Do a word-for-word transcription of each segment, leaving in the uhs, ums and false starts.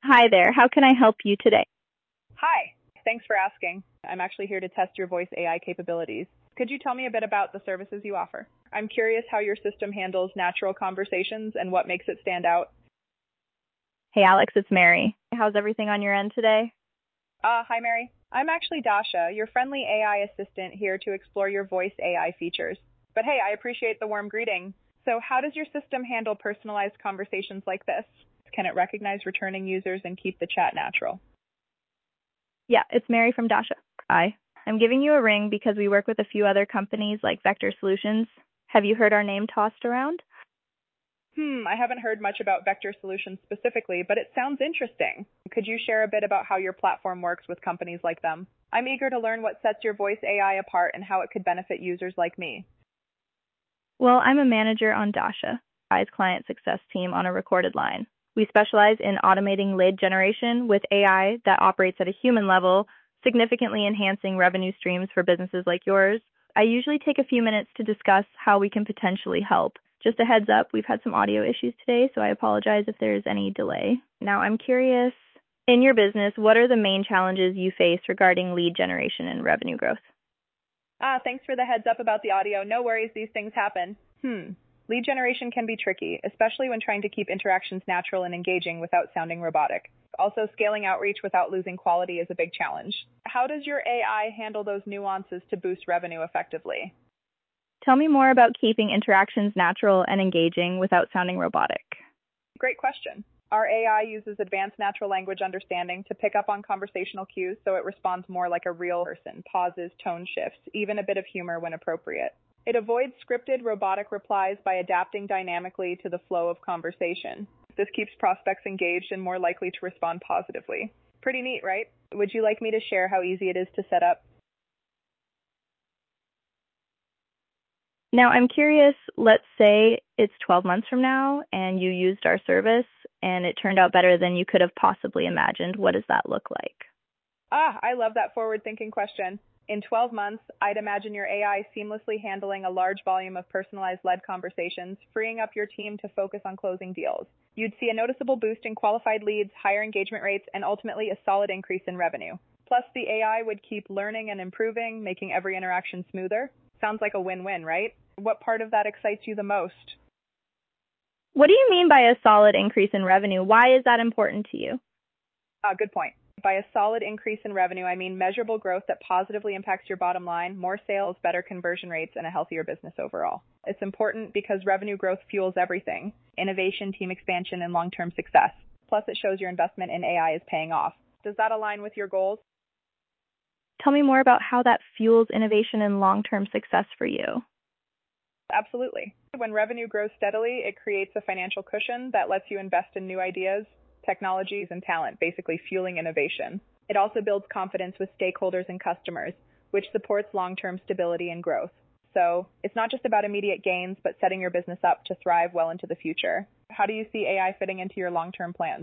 Hi there. How can I help you today? Hi. Thanks for asking. I'm actually here to test your voice A I capabilities. Could you tell me a bit about the services you offer? I'm curious how your system handles natural conversations and what makes it stand out. Hey, Alex, it's Mary. How's everything on your end today? Uh, hi, Mary. I'm actually Dasha, your friendly A I assistant here to explore your voice A I features. But hey, I appreciate the warm greeting. So how does your system handle personalized conversations like this? Can it recognize returning users and keep the chat natural? Yeah, it's Mary from Dasha. Hi. I'm giving you a ring because we work with a few other companies like Vector Solutions. Have you heard our name tossed around? Hmm, I haven't heard much about Vector Solutions specifically, but it sounds interesting. Could you share a bit about how your platform works with companies like them? I'm eager to learn what sets your voice A I apart and how it could benefit users like me. Well, I'm a manager on Dasha, I's client success team on a recorded line. We specialize in automating lead generation with A I that operates at a human level, significantly enhancing revenue streams for businesses like yours. I usually take a few minutes to discuss how we can potentially help. Just a heads up, we've had some audio issues today, so I apologize if there's any delay. Now, I'm curious, in your business, what are the main challenges you face regarding lead generation and revenue growth? Ah, thanks for the heads up about the audio. No worries, these things happen. Hmm. Lead generation can be tricky, especially when trying to keep interactions natural and engaging without sounding robotic. Also, scaling outreach without losing quality is a big challenge. How does your A I handle those nuances to boost revenue effectively? Tell me more about keeping interactions natural and engaging without sounding robotic. Great question. Our A I uses advanced natural language understanding to pick up on conversational cues so it responds more like a real person, pauses, tone shifts, even a bit of humor when appropriate. It avoids scripted robotic replies by adapting dynamically to the flow of conversation. This keeps prospects engaged and more likely to respond positively. Pretty neat, right? Would you like me to share how easy it is to set up? Now, I'm curious, let's say it's twelve months from now and you used our service and it turned out better than you could have possibly imagined. What does that look like? Ah, I love that forward-thinking question. In twelve months, I'd imagine your A I seamlessly handling a large volume of personalized lead conversations, freeing up your team to focus on closing deals. You'd see a noticeable boost in qualified leads, higher engagement rates, and ultimately a solid increase in revenue. Plus, the A I would keep learning and improving, making every interaction smoother. Sounds like a win-win, right? What part of that excites you the most? What do you mean by a solid increase in revenue? Why is that important to you? Ah, good point. By a solid increase in revenue, I mean measurable growth that positively impacts your bottom line, more sales, better conversion rates, and a healthier business overall. It's important because revenue growth fuels everything: innovation, team expansion, and long-term success. Plus, it shows your investment in A I is paying off. Does that align with your goals? Tell me more about how that fuels innovation and long-term success for you. Absolutely. When revenue grows steadily, it creates a financial cushion that lets you invest in new ideas, technologies, and talent, basically fueling innovation. It also builds confidence with stakeholders and customers, which supports long-term stability and growth. So it's not just about immediate gains, but setting your business up to thrive well into the future. How do you see A I fitting into your long-term plans?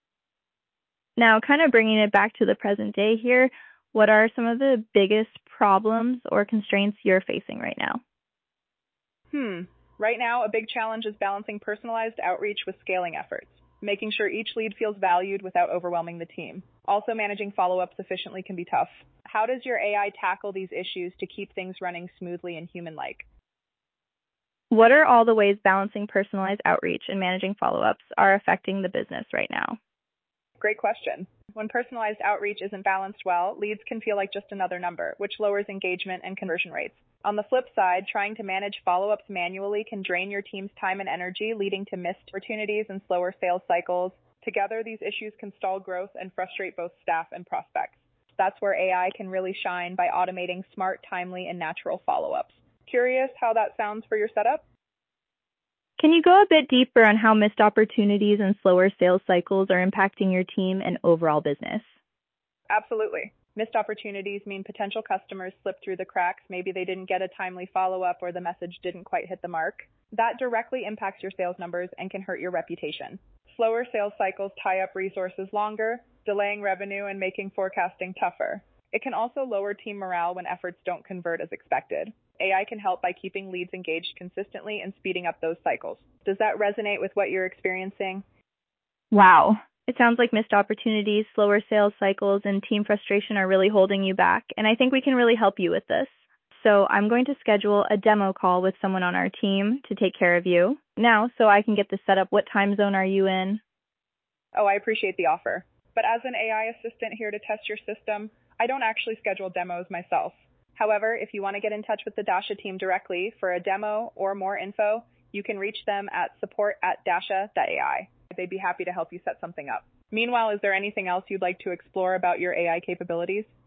Now, kind of bringing it back to the present day here, what are some of the biggest problems or constraints you're facing right now? Hmm. Right now, a big challenge is balancing personalized outreach with scaling efforts, making sure each lead feels valued without overwhelming the team. Also, managing follow-ups efficiently can be tough. How does your A I tackle these issues to keep things running smoothly and human-like? What are all the ways balancing personalized outreach and managing follow-ups are affecting the business right now? Great question. When personalized outreach isn't balanced well, leads can feel like just another number, which lowers engagement and conversion rates. On the flip side, trying to manage follow-ups manually can drain your team's time and energy, leading to missed opportunities and slower sales cycles. Together, these issues can stall growth and frustrate both staff and prospects. That's where A I can really shine by automating smart, timely, and natural follow-ups. Curious how that sounds for your setup? Can you go a bit deeper on how missed opportunities and slower sales cycles are impacting your team and overall business? Absolutely. Missed opportunities mean potential customers slip through the cracks. Maybe they didn't get a timely follow-up or the message didn't quite hit the mark. That directly impacts your sales numbers and can hurt your reputation. Slower sales cycles tie up resources longer, delaying revenue and making forecasting tougher. It can also lower team morale when efforts don't convert as expected. A I can help by keeping leads engaged consistently and speeding up those cycles. Does that resonate with what you're experiencing? Wow. It sounds like missed opportunities, slower sales cycles, and team frustration are really holding you back, and I think we can really help you with this. So I'm going to schedule a demo call with someone on our team to take care of you now so I can get this set up. What time zone are you in? Oh, I appreciate the offer. But as an A I assistant here to test your system, I don't actually schedule demos myself. However, if you want to get in touch with the Dasha team directly for a demo or more info, you can reach them at support at dasha dot A I. They'd be happy to help you set something up. Meanwhile, is there anything else you'd like to explore about your A I capabilities?